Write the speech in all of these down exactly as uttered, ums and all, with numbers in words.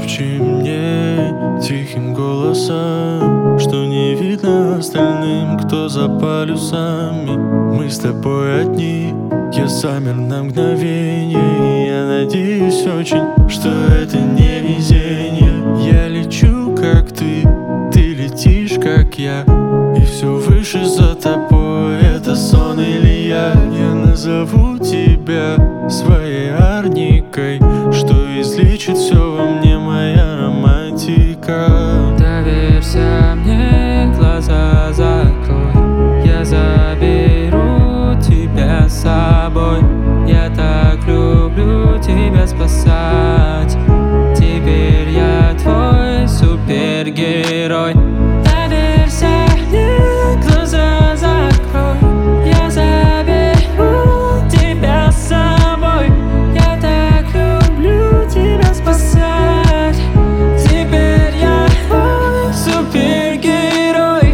Пошепчи мне тихим голосом, что не видно остальным, кто за полюсами. Мы с тобой одни, я замер на мгновение. Я надеюсь очень, что это не везение. Я лечу, как ты, ты летишь, как я, и все выше за тобой. Это сон или я? Я назову тебя своей Арникой, что излечит все во мне моя романтика. Доверься мне, глаза закрой, я заберу тебя с собой. Я так люблю тебя спасать, теперь я твой супергерой. Доверься мне, глаза закрой, я заберу тебя с собой. Я так люблю тебя спасать, теперь я твой супергерой.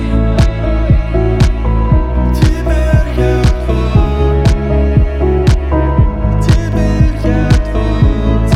Теперь я твой, теперь я твой,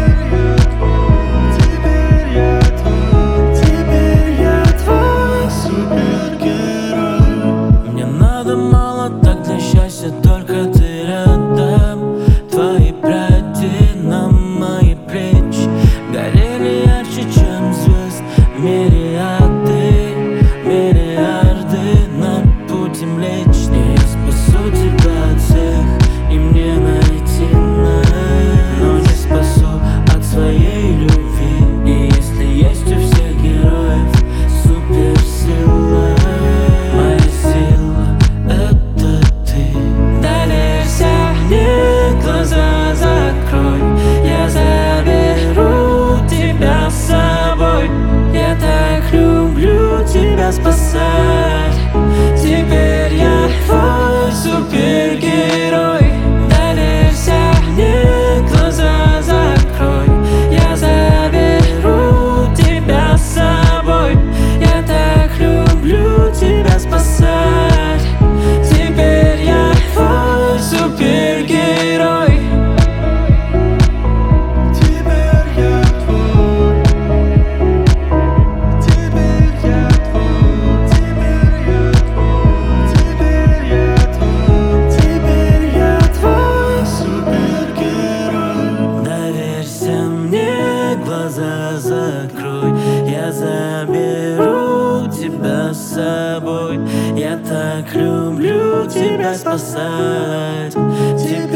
теперь я твой, теперь я твой, теперь я твой супергерой. Мне надо мало так для счастья, только ты рядом. Твои пряди на мои плечи горели ярче, чем звезд. Мириады, миллиарды на пути Млечный. Я спасу тебя от всех, и мне найти нас. Но не спасу от своей любви. И если есть у всех героев суперсила, моя сила — это ты. Доверься мне, глаза закрой, я заберу тебя с собой. Я так люблю тебя спасать, теперь я твой супергерой. Доверься мне, глаза закрой, я заберу тебя с собой. Я так люблю тебя спасать, теперь я твой супергерой. Теперь я твой, теперь я твой, теперь я твой, теперь я твой, теперь я твой супергерой. Доверься мне, глаза закрой, я заберу тебя с собой. Я так люблю тебя спасать, теперь